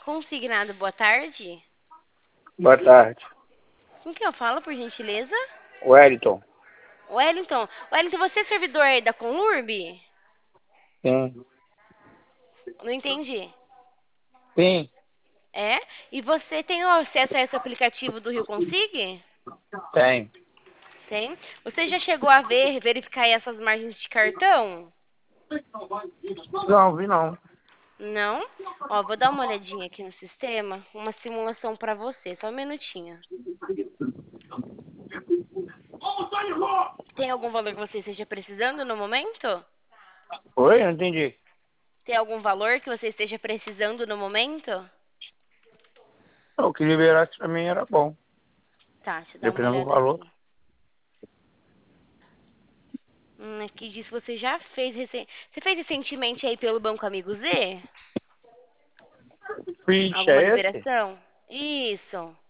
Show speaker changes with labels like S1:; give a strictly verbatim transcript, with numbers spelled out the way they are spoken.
S1: Consignado, boa tarde.
S2: Boa tarde.
S1: Com quem eu falo, por gentileza?
S2: Wellington.
S1: Wellington. Wellington, você é servidor aí da Conlurb?
S2: Sim.
S1: Não entendi.
S2: Sim,
S1: É? E você tem o acesso a esse aplicativo do Rio Consig?
S2: tem.
S1: Tem. Você já chegou a ver, verificar aí essas margens de cartão?
S2: Não, vi não.
S1: Não? Ó, vou dar uma olhadinha aqui no sistema. Uma simulação pra você. Só um minutinho. Tem algum valor que você esteja precisando no momento?
S2: Oi? Eu não entendi.
S1: Tem algum valor que você esteja precisando no momento?
S2: O que liberasse pra mim era bom.
S1: Tá, deixa eu dar uma
S2: Dependendo do
S1: olhada
S2: valor.
S1: aqui. Hum, aqui diz que você já fez recen... Você fez recentemente aí pelo Banco Amigo Z?
S2: Ficha
S1: Alguma
S2: é esse?
S1: liberação? Isso.